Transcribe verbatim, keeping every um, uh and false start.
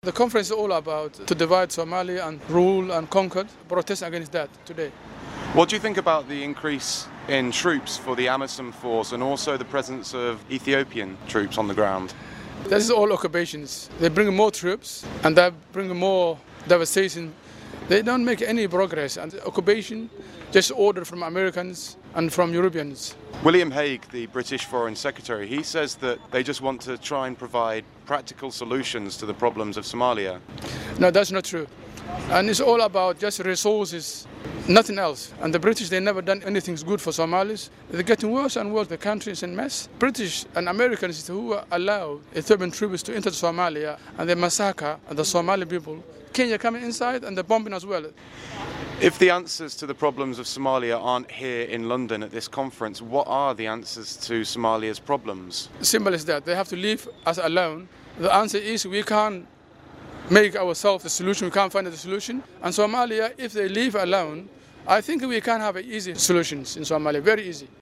The conference is all about to divide Somalia and rule and conquer, protest against that today. What do you think about the increase in troops for the AMISOM force and also the presence of Ethiopian troops on the ground? This is all occupations. They bring more troops and they bring more devastation. They don't make any progress, and the occupation just ordered from Americans and from Europeans. William Hague, the British Foreign Secretary, he says that they just want to try and provide practical solutions to the problems of Somalia. No, that's not true. And it's all about just resources, nothing else. And the British, they never done anything good for Somalis. They're getting worse and worse. The country is in mess. British and Americans who allow Ethiopian troops to enter Somalia and they massacre the Somali people. Kenya coming inside and they're bombing as well. If the answers to the problems of Somalia aren't here in London at this conference, what are the answers to Somalia's problems? Simple as that. They have to leave us alone. The answer is we can't make ourselves the solution. We can't find the solution. And Somalia, if they leave alone, I think we can have easy solutions in Somalia, very easy.